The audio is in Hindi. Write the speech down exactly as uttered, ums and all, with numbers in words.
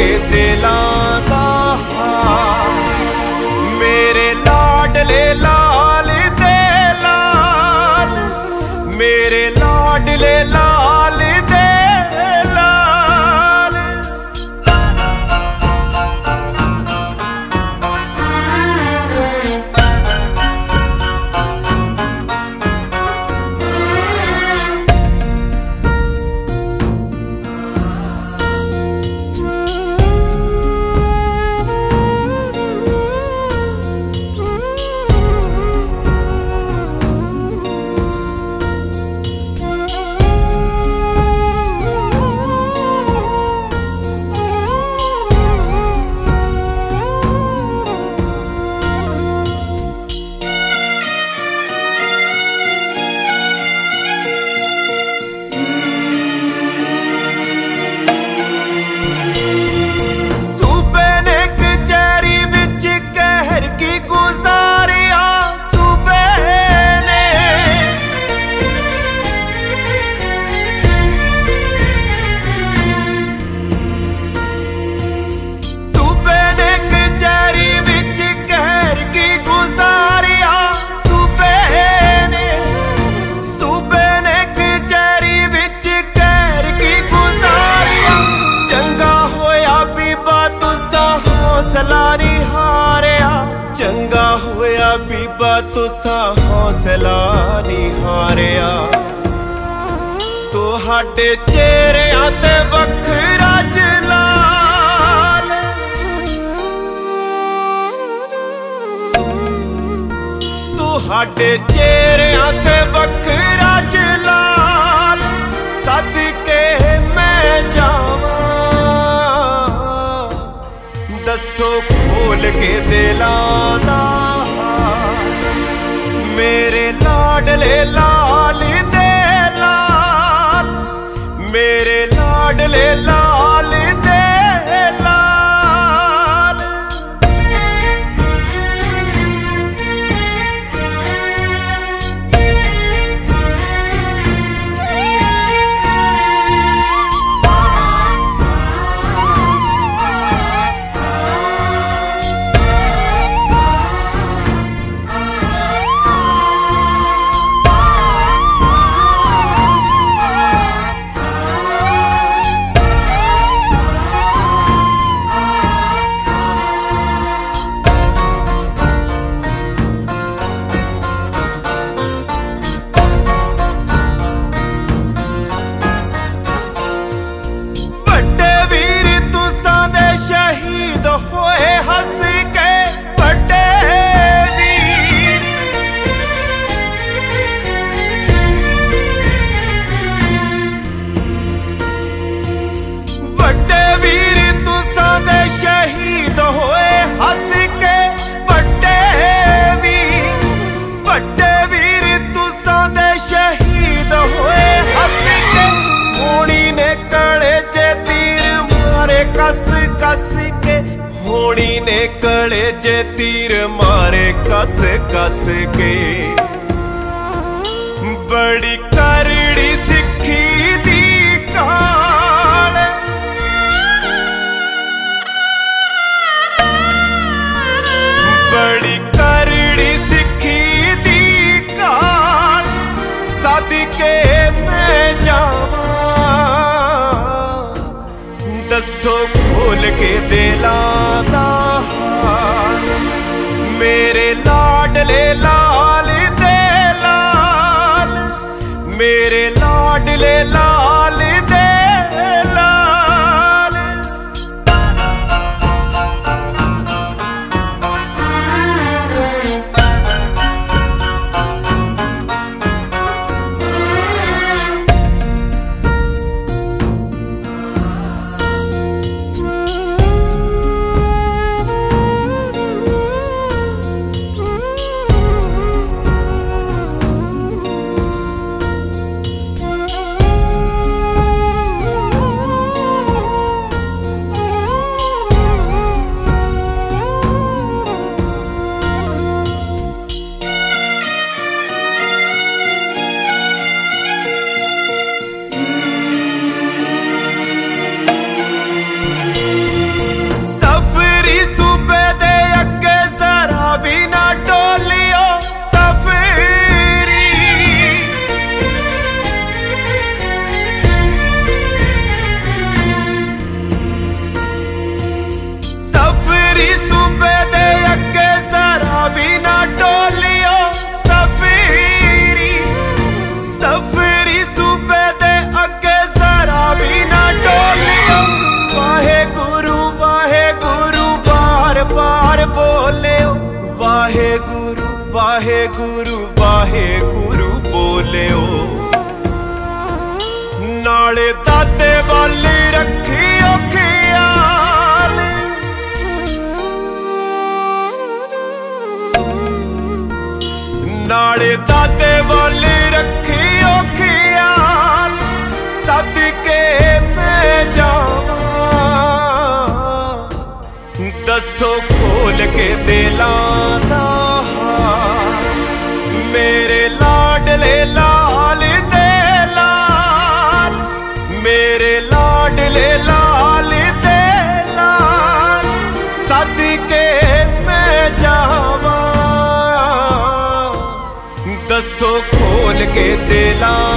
के दिलां दा मेरे लाडले लाल दे लाल, मेरे लाडले लाल दे लाल। चंगा होया बीबा तुसा हौसला नहीं हारिया, तुहाडे चेहरियां ते वखरा जलाल, तुहाडे चेहरियां ते वखरा जलाल। सदके मैं जावां दसो खोल के दिलां दा मेरे लाडले लाल दे लाल, मेरे लाडले लाल दे लाल। होए हंस के बड़े वीर, बड़े वीर तुसां दे शहीद होए हंस के बड़े वीर, बड़े वीर तुसां दे शहीद होए हंस के। होनी ने कलेजे तीर मारे कस कस के, होनी ने कलेजे तीर मारे कस कस के। बड़ी करड़ी सिक्खी दी काल, बड़ी करड़ी सिक्खी दी काल। सदके मैं जावां दसो खोल के दिलां दा मेरे लाडले लाल दे लाल, मेरे लाडले लाल दे लाल। वाहेगुरु वाहेगुरु बोलियो, नाले दाते वाली रखियो ख्याल, नाले दाते वाली रखियो ख्याल, सदके मैं जावां दसो खोल के दिलां दा हाल, मेरे लाडले लाल दे लाल, मेरे लाडले लाल दे लाल, सदके मैं जावां दसो खोल के दिलां